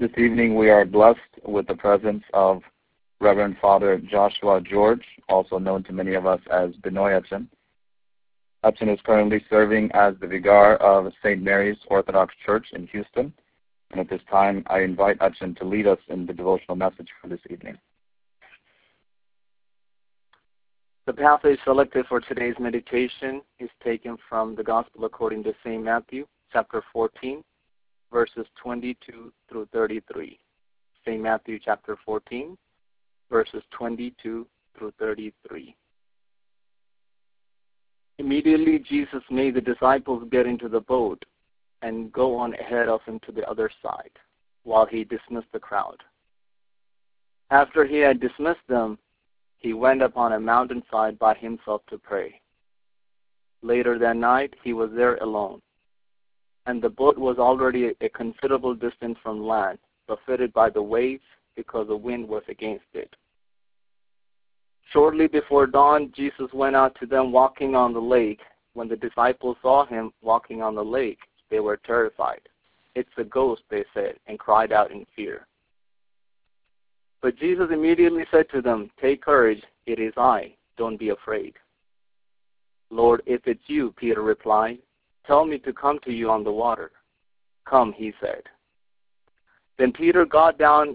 This evening we are blessed with the presence of Reverend Father Joshua George, also known to many of us as Binoy Etchen. Etchen is currently serving as the Vigar of St. Mary's Orthodox Church in Houston, and at this time I invite Etchen to lead us in the devotional message for this evening. The passage selected for today's meditation is taken from the Gospel according to St. Matthew, chapter 14, verses 22 through 33. St. Matthew, chapter 14, verses 22 through 33. Immediately Jesus made the disciples get into the boat and go on ahead of him to the other side, while he dismissed the crowd. After he had dismissed them, he went up on a mountainside by himself to pray. Later that night, he was there alone, and the boat was already a considerable distance from land, buffeted by the waves because the wind was against it. Shortly before dawn, Jesus went out to them walking on the lake. When the disciples saw him walking on the lake, they were terrified. "It's a ghost," they said, and cried out in fear. But Jesus immediately said to them, "Take courage, it is I, don't be afraid." "Lord, if it's you," Peter replied, "tell me to come to you on the water." "Come," he said. Then Peter got down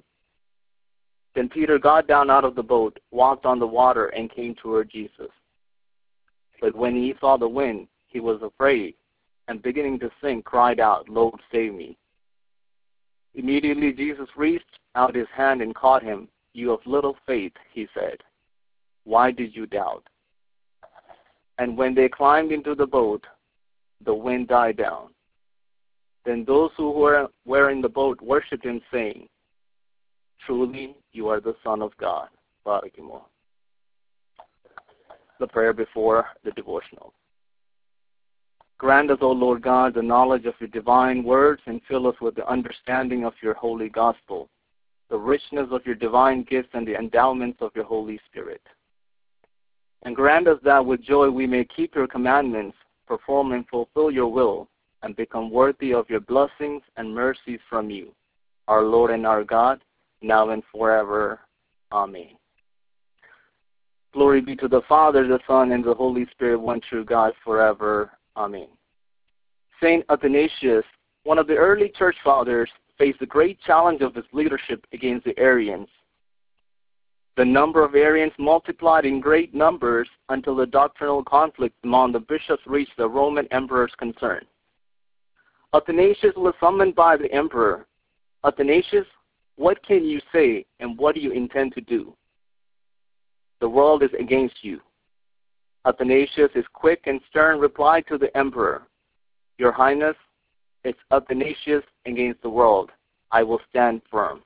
out of the boat, walked on the water, and came toward Jesus. But when he saw the wind, he was afraid, and beginning to sink, cried out, "Lord, save me." Immediately Jesus reached out his hand and caught him. "You of little faith," he said, "why did you doubt?" And when they climbed into the boat, the wind died down. Then those who were in the boat worshipped him, saying, "Truly, you are the Son of God." The prayer before the devotional. Grant us, O Lord God, the knowledge of your divine words, and fill us with the understanding of your holy gospel, the richness of your divine gifts, and the endowments of your Holy Spirit. And grant us that with joy we may keep your commandments, perform and fulfill your will, and become worthy of your blessings and mercies from you, our Lord and our God, now and forever. Amen. Glory be to the Father, the Son, and the Holy Spirit, one true God, forever. Amen. Saint Athanasius, one of the early church fathers, faced the great challenge of his leadership against the Arians. The number of Arians multiplied in great numbers until the doctrinal conflict among the bishops reached the Roman emperor's concern. Athanasius was summoned by the emperor. "Athanasius, what can you say, and what do you intend to do? The world is against you." Athanasius, his quick and stern reply to the emperor, "Your Highness, it's Athanasius against the world. I will stand firm."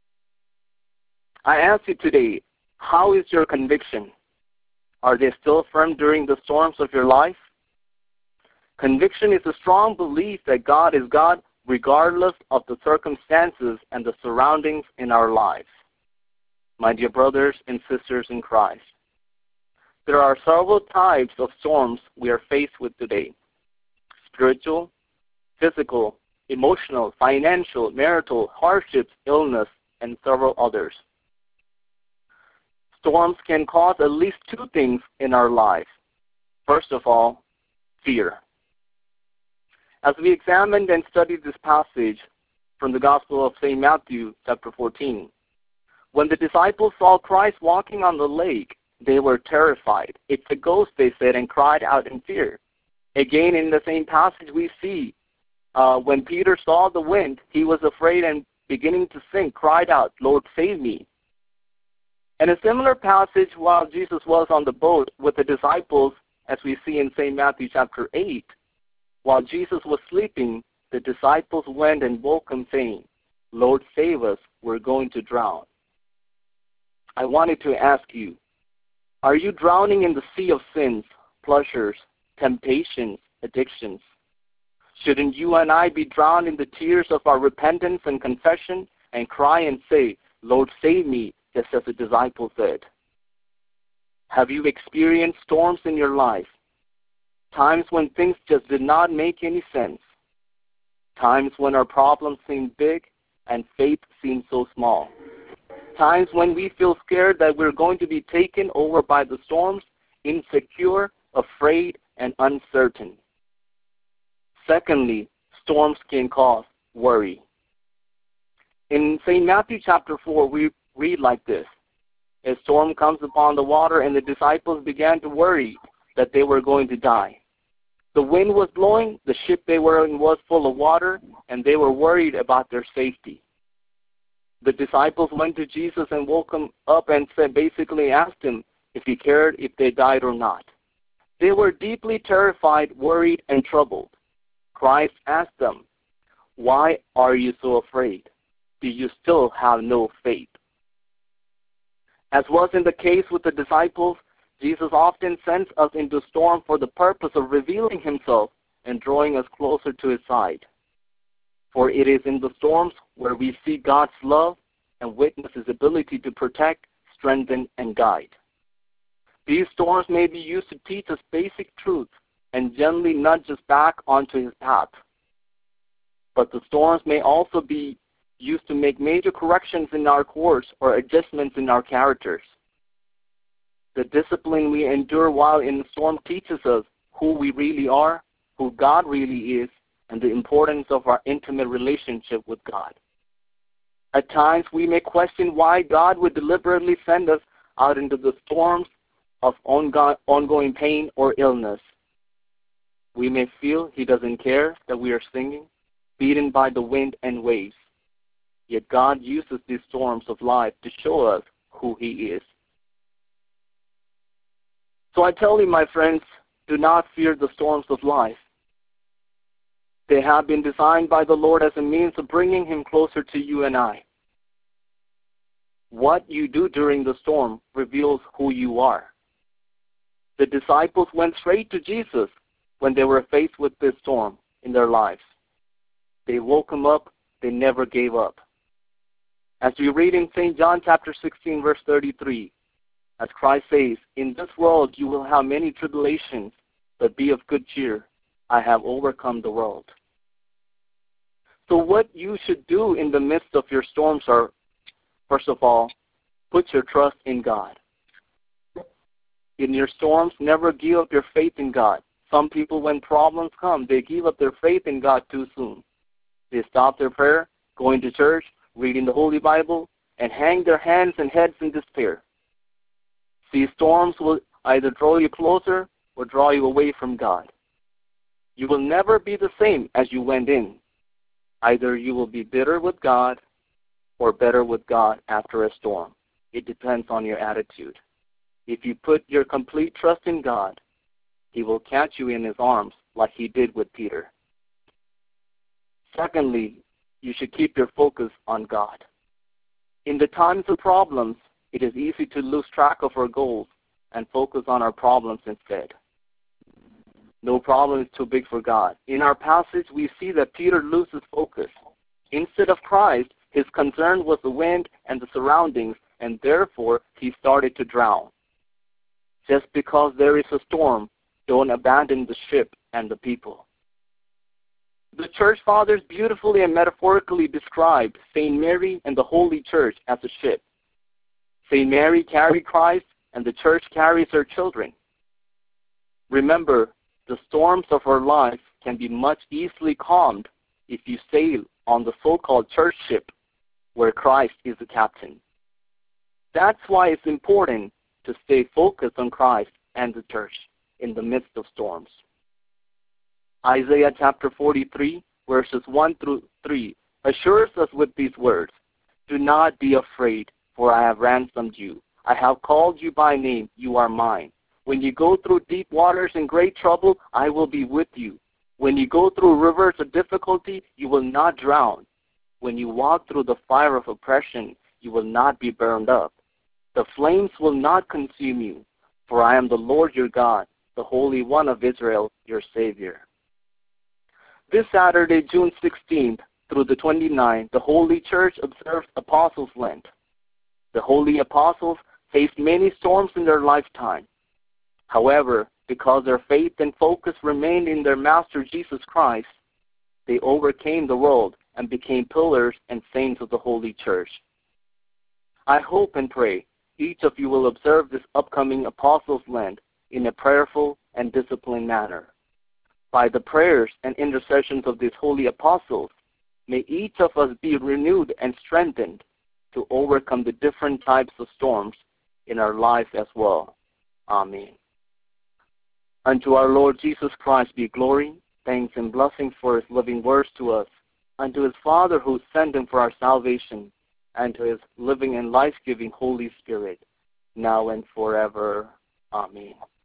I ask you today, how is your conviction? Are they still firm during the storms of your life? Conviction is a strong belief that God is God regardless of the circumstances and the surroundings in our lives. My dear brothers and sisters in Christ, there are several types of storms we are faced with today: spiritual, physical, emotional, financial, marital, hardships, illness, and several others. Storms can cause at least two things in our life. First of all, fear. As we examined and studied this passage from the Gospel of St. Matthew, chapter 14, when the disciples saw Christ walking on the lake, they were terrified. "It's a ghost," they said, and cried out in fear. Again, in the same passage, we see when Peter saw the wind, he was afraid and beginning to sink, cried out, "Lord, save me." And a similar passage while Jesus was on the boat with the disciples, as we see in St. Matthew chapter 8, while Jesus was sleeping, the disciples went and woke him, saying, "Lord, save us, we're going to drown." I wanted to ask you, are you drowning in the sea of sins, pleasures, temptations, addictions? Shouldn't you and I be drowned in the tears of our repentance and confession and cry and say, "Lord, save me," just as the disciples said? Have you experienced storms in your life? Times when things just did not make any sense? Times when our problems seemed big and faith seems so small. Times when we feel scared that we're going to be taken over by the storms, insecure, afraid, and uncertain. Secondly, storms can cause worry. In St. Matthew chapter 4, we read like this. A storm comes upon the water, and the disciples began to worry that they were going to die. The wind was blowing, the ship they were in was full of water, and they were worried about their safety. The disciples went to Jesus and woke him up and basically asked him if he cared if they died or not. They were deeply terrified, worried, and troubled. Christ asked them, "Why are you so afraid? Do you still have no faith?" As was in the case with the disciples, Jesus often sends us into storm for the purpose of revealing himself and drawing us closer to his side. For it is in the storms where we see God's love and witness his ability to protect, strengthen, and guide. These storms may be used to teach us basic truths and gently nudge us back onto his path. But the storms may also be used to make major corrections in our course or adjustments in our characters. The discipline we endure while in the storm teaches us who we really are, who God really is, and the importance of our intimate relationship with God. At times, we may question why God would deliberately send us out into the storms of ongoing pain or illness. We may feel he doesn't care that we are singing, beaten by the wind and waves. Yet God uses these storms of life to show us who he is. So I tell you, my friends, do not fear the storms of life. They have been designed by the Lord as a means of bringing him closer to you and I. What you do during the storm reveals who you are. The disciples went straight to Jesus when they were faced with this storm in their lives. They woke him up. They never gave up. As we read in St. John chapter 16, verse 33, as Christ says, "In this world you will have many tribulations, but be of good cheer. I have overcome the world." So what you should do in the midst of your storms are, first of all, put your trust in God. In your storms, never give up your faith in God. Some people, when problems come, they give up their faith in God too soon. They stop their prayer, going to church, reading the Holy Bible, and hang their hands and heads in despair. These storms will either draw you closer or draw you away from God. You will never be the same as you went in. Either you will be bitter with God or better with God after a storm. It depends on your attitude. If you put your complete trust in God, he will catch you in his arms like he did with Peter. Secondly, you should keep your focus on God. In the times of problems, it is easy to lose track of our goals and focus on our problems instead. No problem is too big for God. In our passage, we see that Peter loses focus. Instead of Christ, his concern was the wind and the surroundings, and therefore he started to drown. Just because there is a storm, don't abandon the ship and the people. The church fathers beautifully and metaphorically described St. Mary and the Holy Church as a ship. St. Mary carried Christ, and the church carries her children. Remember, the storms of our life can be much easily calmed if you sail on the so-called church ship where Christ is the captain. That's why it's important to stay focused on Christ and the church in the midst of storms. Isaiah chapter 43, verses 1 through 3, assures us with these words, "Do not be afraid, for I have ransomed you. I have called you by name, you are mine. When you go through deep waters and great trouble, I will be with you. When you go through rivers of difficulty, you will not drown. When you walk through the fire of oppression, you will not be burned up. The flames will not consume you, for I am the Lord your God, the Holy One of Israel, your Savior." This Saturday, June 16th through the 29th, the Holy Church observes Apostles' Lent. The Holy Apostles faced many storms in their lifetime. However, because their faith and focus remained in their Master Jesus Christ, they overcame the world and became pillars and saints of the Holy Church. I hope and pray each of you will observe this upcoming Apostles' Lent in a prayerful and disciplined manner. By the prayers and intercessions of these holy apostles, may each of us be renewed and strengthened to overcome the different types of storms in our lives as well. Amen. Unto our Lord Jesus Christ be glory, thanks, and blessings for his living words to us, unto his Father who sent him for our salvation, and to his living and life-giving Holy Spirit, now and forever. Amen.